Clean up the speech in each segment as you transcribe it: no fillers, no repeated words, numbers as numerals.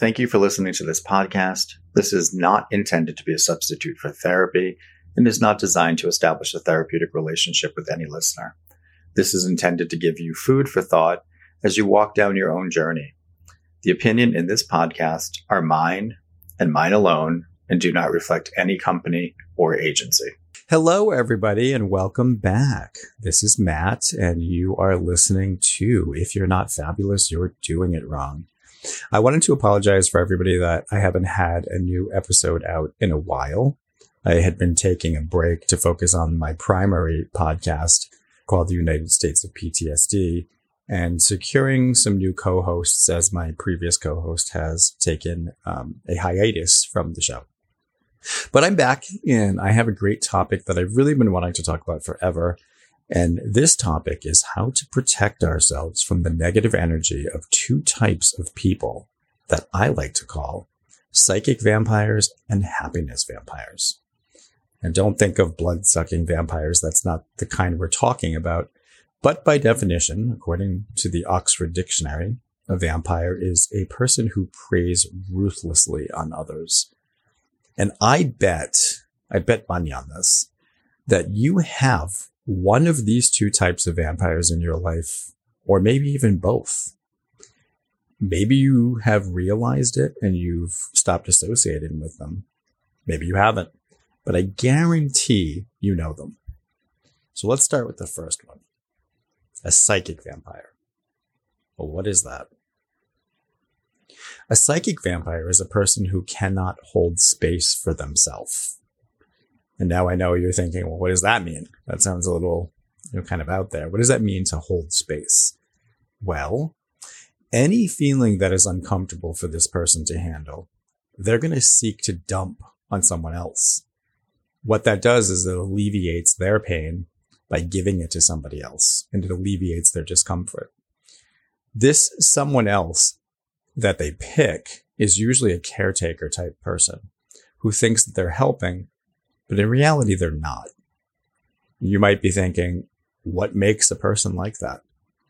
Thank you for listening to this podcast. This is not intended to be a substitute for therapy and is not designed to establish a therapeutic relationship with any listener. This is intended to give you food for thought as you walk down your own journey. The opinion in this podcast are mine and mine alone and do not reflect any company or agency. Hello, everybody, and welcome back. This is Matt, and you are listening to If You're Not Fabulous, You're Doing It Wrong. I wanted to apologize for everybody that I haven't had a new episode out in a while. I had been taking a break to focus on my primary podcast called The United States of PTSD and securing some new co-hosts as my previous co-host has taken a hiatus from the show. But I'm back and I have a great topic that I've really been wanting to talk about forever. And this topic is how to protect ourselves from the negative energy of two types of people that I like to call psychic vampires and happiness vampires. And don't think of blood-sucking vampires. That's not the kind we're talking about. But by definition, according to the Oxford Dictionary, a vampire is a person who preys ruthlessly on others. And I bet money on this, that you have one of these two types of vampires in your life, or maybe even both. Maybe you have realized it and you've stopped associating with them. Maybe you haven't, but I guarantee you know them. So let's start with the first one, a psychic vampire. Well, what is that? A psychic vampire is a person who cannot hold space for themselves. And now I know you're thinking, well, what does that mean? That sounds a little, kind of out there. What does that mean to hold space? Well, any feeling that is uncomfortable for this person to handle, they're going to seek to dump on someone else. What that does is it alleviates their pain by giving it to somebody else, and it alleviates their discomfort. This someone else that they pick is usually a caretaker type person who thinks that they're helping, but in reality, they're not. You might be thinking, what makes a person like that?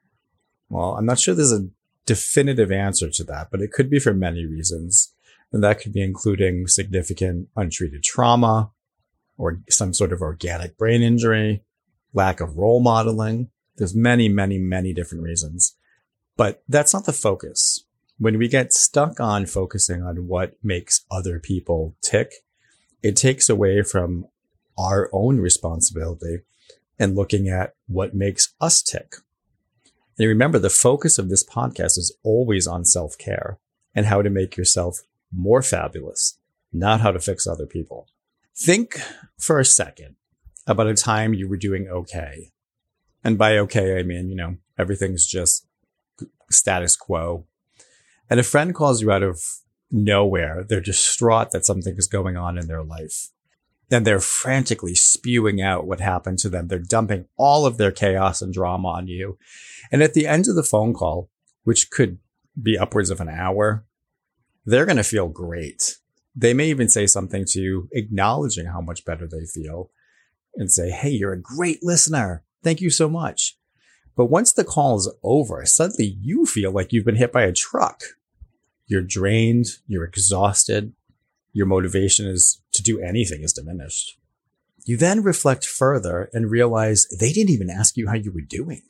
Well, I'm not sure there's a definitive answer to that, but it could be for many reasons. And that could be including significant untreated trauma or some sort of organic brain injury, lack of role modeling. There's many, many, many different reasons. But that's not the focus. When we get stuck on focusing on what makes other people tick, it takes away from our own responsibility and looking at what makes us tick. And remember, the focus of this podcast is always on self-care and how to make yourself more fabulous, not how to fix other people. Think for a second about a time you were doing okay. And by okay, I mean, everything's just status quo. And a friend calls you out of nowhere. They're distraught that something is going on in their life. And they're frantically spewing out what happened to them. They're dumping all of their chaos and drama on you. And at the end of the phone call, which could be upwards of an hour, they're going to feel great. They may even say something to you, acknowledging how much better they feel and say, hey, you're a great listener. Thank you so much. But once the call is over, suddenly you feel like you've been hit by a truck. You're drained, you're exhausted, your motivation is to do anything is diminished. You then reflect further and realize they didn't even ask you how you were doing.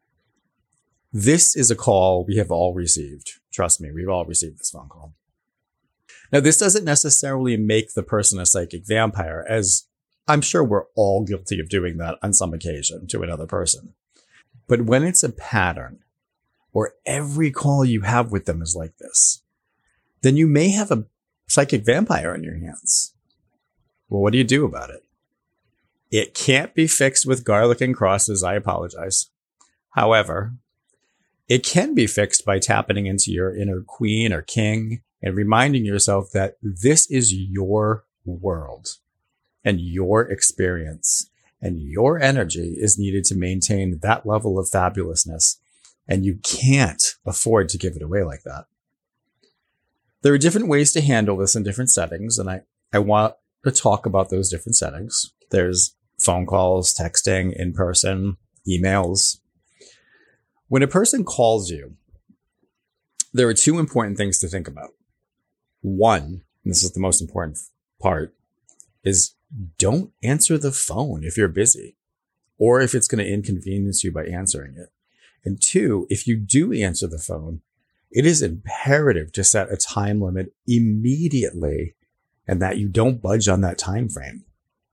This is a call we have all received. Trust me, we've all received this phone call. Now, this doesn't necessarily make the person a psychic vampire, as I'm sure we're all guilty of doing that on some occasion to another person. But when it's a pattern, or every call you have with them is like this, then you may have a psychic vampire in your hands. Well, what do you do about it? It can't be fixed with garlic and crosses. I apologize. However, it can be fixed by tapping into your inner queen or king and reminding yourself that this is your world and your experience, and your energy is needed to maintain that level of fabulousness. And you can't afford to give it away like that. There are different ways to handle this in different settings, and I want to talk about those different settings. There's phone calls, texting, in person, emails. When a person calls you, there are two important things to think about. One, and this is the most important part, is don't answer the phone if you're busy or if it's going to inconvenience you by answering it. And two, if you do answer the phone, it is imperative to set a time limit immediately and that you don't budge on that time frame.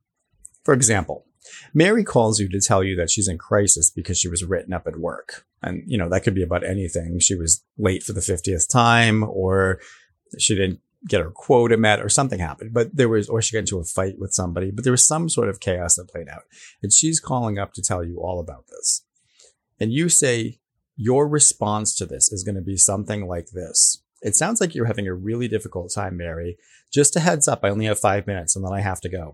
For example, Mary calls you to tell you that she's in crisis because she was written up at work. And, that could be about anything. She was late for the 50th time, or she didn't get her quota met, or something happened. Or she got into a fight with somebody, but there was some sort of chaos that played out. And she's calling up to tell you all about this. And you say, your response to this is going to be something like this. It sounds like you're having a really difficult time, Mary. Just a heads up, I only have 5 minutes and then I have to go.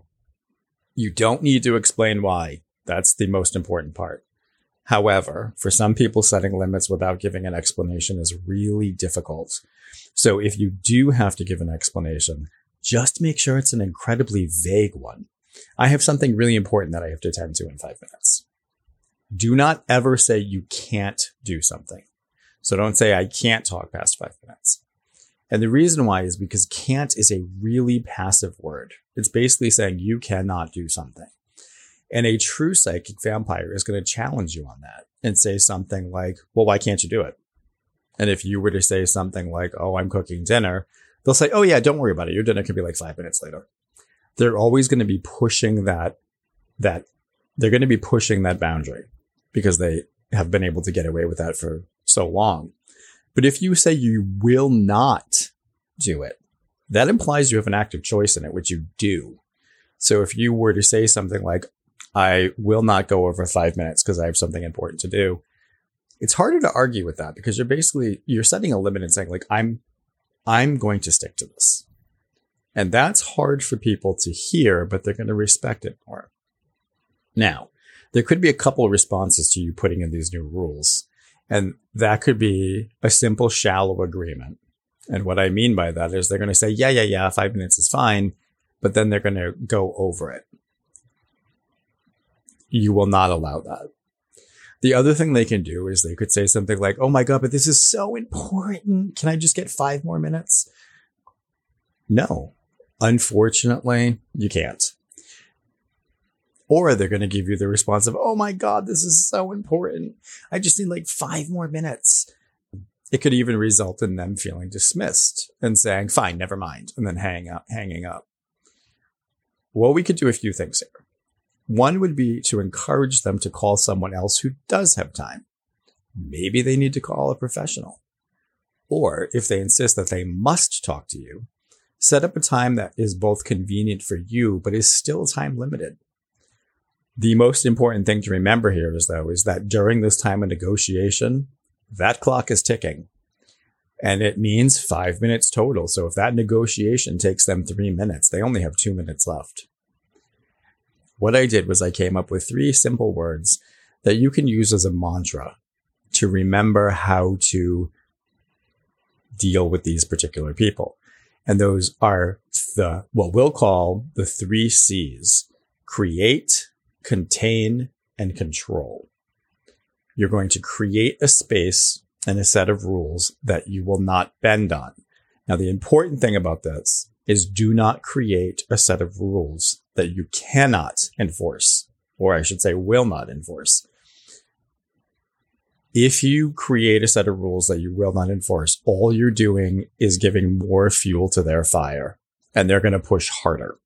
You don't need to explain why. That's the most important part. However, for some people, setting limits without giving an explanation is really difficult. So if you do have to give an explanation, just make sure it's an incredibly vague one. I have something really important that I have to attend to in 5 minutes. Do not ever say you can't do something. So don't say I can't talk past 5 minutes. And the reason why is because can't is a really passive word. It's basically saying you cannot do something. And a true psychic vampire is going to challenge you on that and say something like, well, why can't you do it? And if you were to say something like, oh, I'm cooking dinner, they'll say, oh yeah, don't worry about it. Your dinner can be like 5 minutes later. They're always going to be pushing that they're going to be pushing that boundary because they have been able to get away with that for so long. But if you say you will not do it, that implies you have an active choice in it, which you do. So if you were to say something like, I will not go over 5 minutes because I have something important to do, it's harder to argue with that because you're setting a limit and saying like, I'm going to stick to this. And that's hard for people to hear, but they're going to respect it more. Now, there could be a couple of responses to you putting in these new rules. And that could be a simple, shallow agreement. And what I mean by that is they're going to say, yeah, 5 minutes is fine. But then they're going to go over it. You will not allow that. The other thing they can do is they could say something like, oh my God, but this is so important. Can I just get 5 more minutes? No, unfortunately, you can't. Or they're going to give you the response of, oh my God, this is so important. I just need like 5 more minutes. It could even result in them feeling dismissed and saying, fine, never mind, and then hanging up. Well, we could do a few things here. One would be to encourage them to call someone else who does have time. Maybe they need to call a professional. Or if they insist that they must talk to you, set up a time that is both convenient for you, but is still time limited. The most important thing to remember here is that during this time of negotiation, that clock is ticking. And it means 5 minutes total. So if that negotiation takes them 3 minutes, they only have 2 minutes left. What I did was I came up with 3 simple words that you can use as a mantra to remember how to deal with these particular people. And those are what we'll call the 3 C's: create, contain, and control. You're going to create a space and a set of rules that you will not bend on. Now, the important thing about this is do not create a set of rules that you cannot enforce, or I should say will not enforce. If you create a set of rules that you will not enforce, all you're doing is giving more fuel to their fire, and they're going to push harder.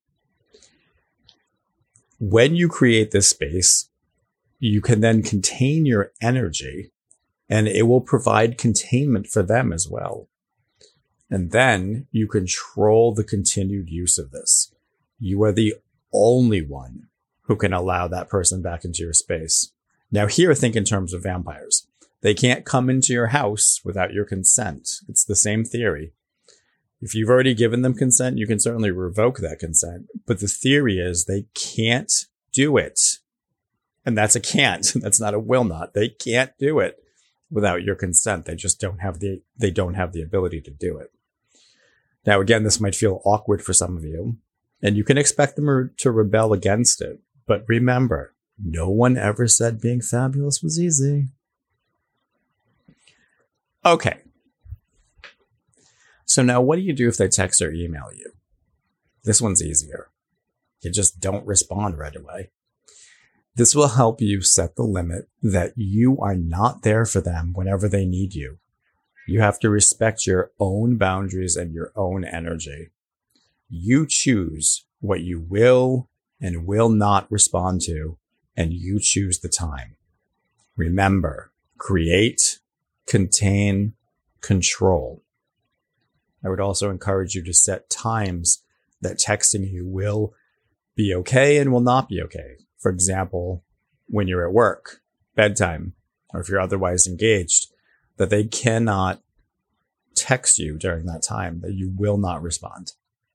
When you create this space, you can then contain your energy, and it will provide containment for them as well. And then you control the continued use of this. You are the only one who can allow that person back into your space. Now here, think in terms of vampires. They can't come into your house without your consent. It's the same theory. If you've already given them consent, you can certainly revoke that consent. But the theory is they can't do it. And that's a can't. That's not a will not. They can't do it without your consent. They just don't have the ability to do it. Now, again, this might feel awkward for some of you, and you can expect them to rebel against it. But remember, no one ever said being fabulous was easy. Okay. So now what do you do if they text or email you? This one's easier. You just don't respond right away. This will help you set the limit that you are not there for them whenever they need you. You have to respect your own boundaries and your own energy. You choose what you will and will not respond to, and you choose the time. Remember, create, contain, control. I would also encourage you to set times that texting you will be okay and will not be okay. For example, when you're at work, bedtime, or if you're otherwise engaged, that they cannot text you during that time, that you will not respond.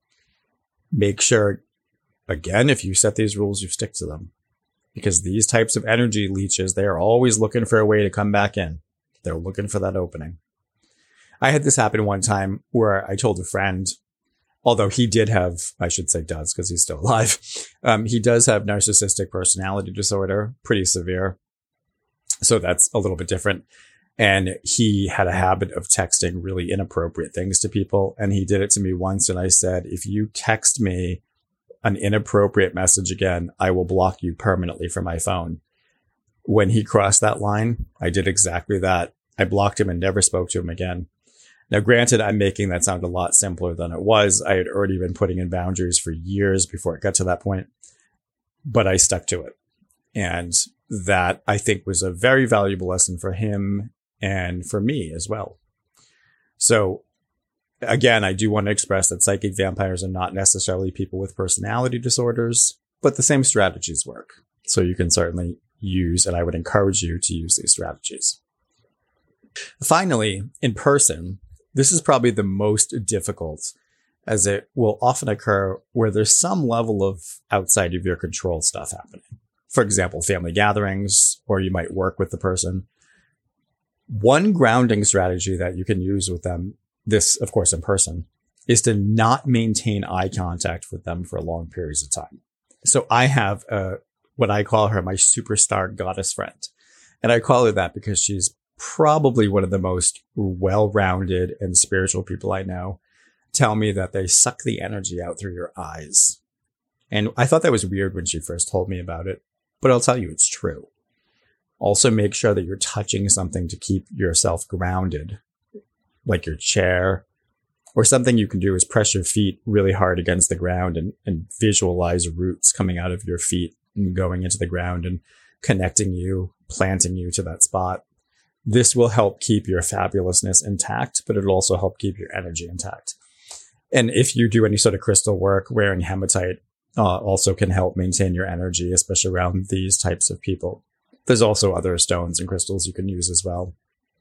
Make sure, again, if you set these rules, you stick to them. Because these types of energy leeches, they are always looking for a way to come back in. They're looking for that opening. I had this happen one time where I told a friend, although he did have, I should say does, because he's still alive. He does have narcissistic personality disorder, pretty severe. So that's a little bit different. And he had a habit of texting really inappropriate things to people. And he did it to me once. And I said, if you text me an inappropriate message again, I will block you permanently from my phone. When he crossed that line, I did exactly that. I blocked him and never spoke to him again. Now, granted, I'm making that sound a lot simpler than it was. I had already been putting in boundaries for years before it got to that point, but I stuck to it. And that, I think, was a very valuable lesson for him and for me as well. So, again, I do want to express that psychic vampires are not necessarily people with personality disorders, but the same strategies work. So you can certainly use, and I would encourage you to use these strategies. Finally, in person, this is probably the most difficult, as it will often occur where there's some level of outside of your control stuff happening. For example, family gatherings, or you might work with the person. One grounding strategy that you can use with them, this, of course, in person, is to not maintain eye contact with them for long periods of time. So I have what I call her my superstar goddess friend. And I call her that because she's probably one of the most well-rounded and spiritual people I know. Tell me that they suck the energy out through your eyes. And I thought that was weird when she first told me about it, but I'll tell you it's true. Also, make sure that you're touching something to keep yourself grounded, like your chair, or something you can do is press your feet really hard against the ground and visualize roots coming out of your feet and going into the ground and connecting you, planting you to that spot. This will help keep your fabulousness intact, but it'll also help keep your energy intact. And if you do any sort of crystal work, wearing hematite also can help maintain your energy, especially around these types of people. There's also other stones and crystals you can use as well.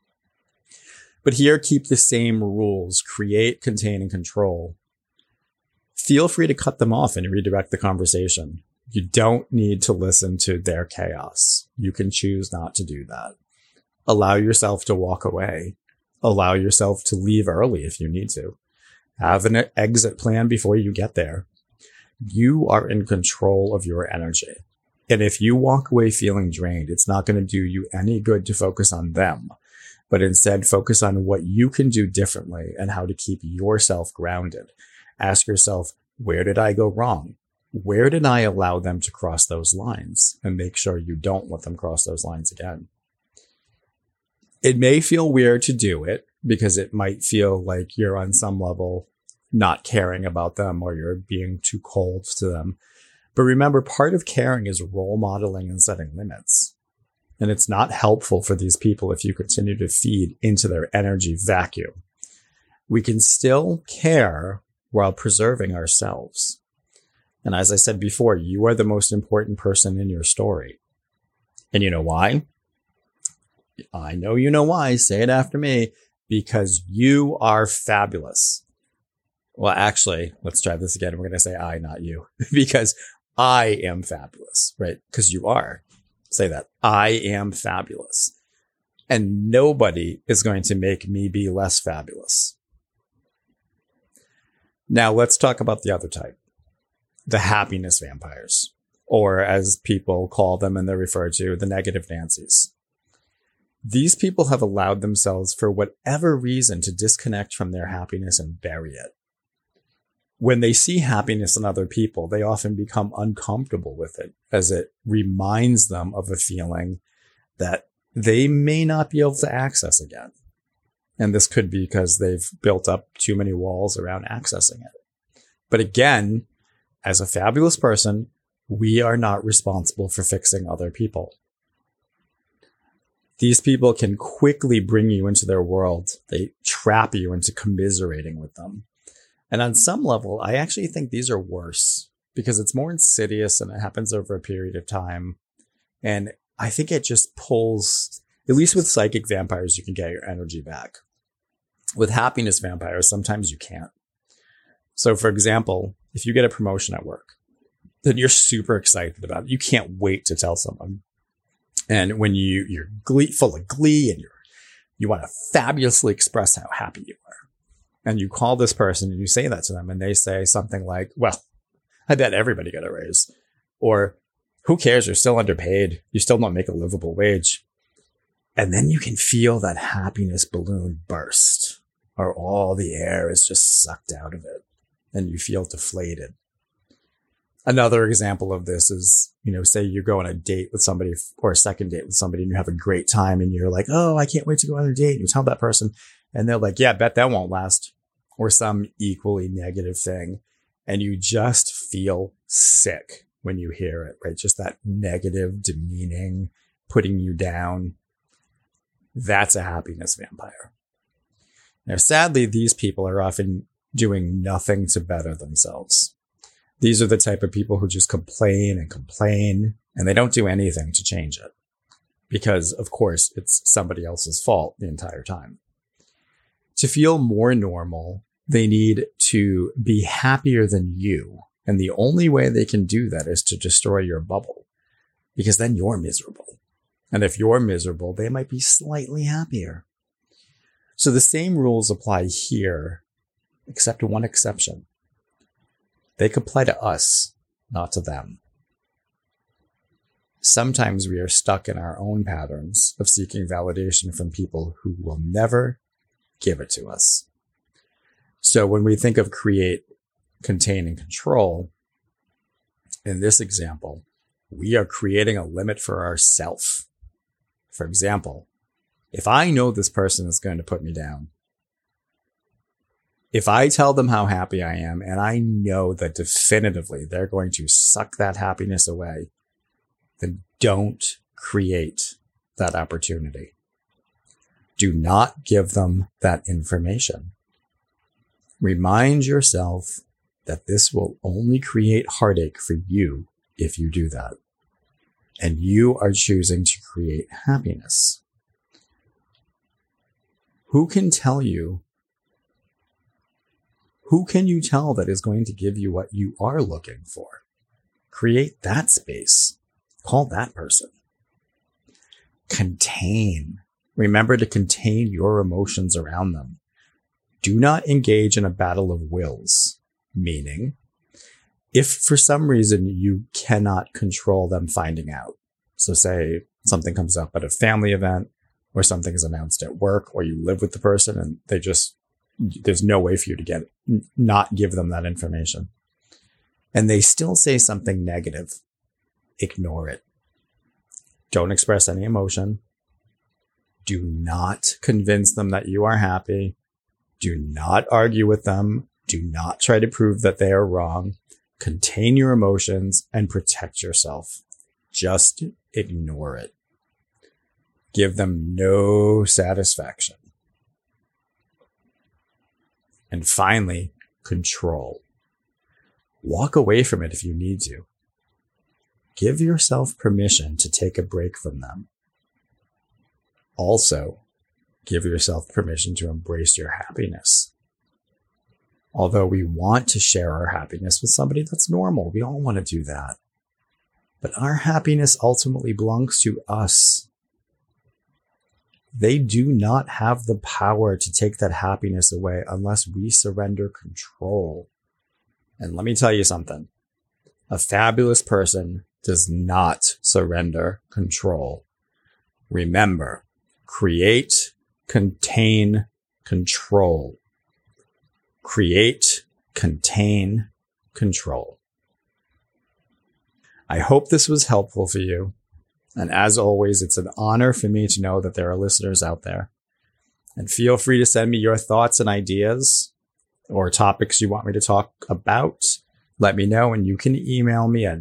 But here, keep the same rules: create, contain, and control. Feel free to cut them off and redirect the conversation. You don't need to listen to their chaos. You can choose not to do that. Allow yourself to walk away. Allow yourself to leave early if you need to. Have an exit plan before you get there. You are in control of your energy. And if you walk away feeling drained, it's not going to do you any good to focus on them, but instead focus on what you can do differently and how to keep yourself grounded. Ask yourself, where did I go wrong? Where did I allow them to cross those lines? And make sure you don't let them cross those lines again. It may feel weird to do it because it might feel like you're on some level not caring about them or you're being too cold to them. But remember, part of caring is role modeling and setting limits. And it's not helpful for these people if you continue to feed into their energy vacuum. We can still care while preserving ourselves. And as I said before, you are the most important person in your story. And you know why? I know you know why. Say it after me. Because you are fabulous. Well, actually, let's try this again. We're going to say I, not you. Because I am fabulous, right? Because you are. Say that. I am fabulous. And nobody is going to make me be less fabulous. Now, let's talk about the other type. The happiness vampires. Or as people call them and they're referred to, the negative Nancies. These people have allowed themselves, for whatever reason, to disconnect from their happiness and bury it. When they see happiness in other people, they often become uncomfortable with it, as it reminds them of a feeling that they may not be able to access again. And this could be because they've built up too many walls around accessing it. But again, as a fabulous person, we are not responsible for fixing other people. These people can quickly bring you into their world. They trap you into commiserating with them. And on some level, I actually think these are worse because it's more insidious and it happens over a period of time. And I think it just pulls, at least with psychic vampires, you can get your energy back. With happiness vampires, sometimes you can't. So for example, if you get a promotion at work, then you're super excited about it. You can't wait to tell someone. And when you're full of glee and you want to fabulously express how happy you are. And you call this person and you say that to them and they say something like, well, I bet everybody got a raise. Or who cares? You're still underpaid. You still don't make a livable wage. And then you can feel that happiness balloon burst, or all the air is just sucked out of it and you feel deflated. Another example of this is, say you go on a date with somebody or a second date with somebody and you have a great time and you're like, oh, I can't wait to go on a date. And you tell that person and they're like, yeah, I bet that won't last. Or some equally negative thing. And you just feel sick when you hear it, right? Just that negative, demeaning, putting you down. That's a happiness vampire. Now, sadly, these people are often doing nothing to better themselves. These are the type of people who just complain and they don't do anything to change it. Because, of course, it's somebody else's fault the entire time. To feel more normal, they need to be happier than you. And the only way they can do that is to destroy your bubble, because then you're miserable. And if you're miserable, they might be slightly happier. So the same rules apply here, except one exception. They apply to us, not to them. Sometimes we are stuck in our own patterns of seeking validation from people who will never give it to us. So when we think of create, contain, and control, in this example, we are creating a limit for ourselves. For example, if I know this person is going to put me down, if I tell them how happy I am and I know that definitively they're going to suck that happiness away, then don't create that opportunity. Do not give them that information. Remind yourself that this will only create heartache for you if you do that. And you are choosing to create happiness. Who can tell you? Who can you tell that is going to give you what you are looking for? Create that space. Call that person. Contain. Remember to contain your emotions around them. Do not engage in a battle of wills, meaning if for some reason you cannot control them finding out. So say something comes up at a family event or something is announced at work or you live with the person and there's no way for you to not give them that information. And they still say something negative. Ignore it. Don't express any emotion. Do not convince them that you are happy. Do not argue with them. Do not try to prove that they are wrong. Contain your emotions and protect yourself. Just ignore it. Give them no satisfaction. And finally, control. Walk away from it if you need to. Give yourself permission to take a break from them. Also, give yourself permission to embrace your happiness. Although we want to share our happiness with somebody, that's normal. We all want to do that. But our happiness ultimately belongs to us. They do not have the power to take that happiness away unless we surrender control. And let me tell you something. A fabulous person does not surrender control. Remember, Create, contain, control. Create, contain, control. I hope this was helpful for you. And as always, it's an honor for me to know that there are listeners out there. And feel free to send me your thoughts and ideas or topics you want me to talk about. Let me know, and you can email me at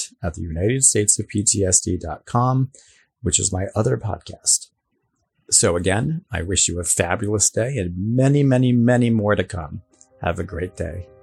matt@theunitedstatesofptsd.com, which is my other podcast. So again, I wish you a fabulous day and many, many, many more to come. Have a great day.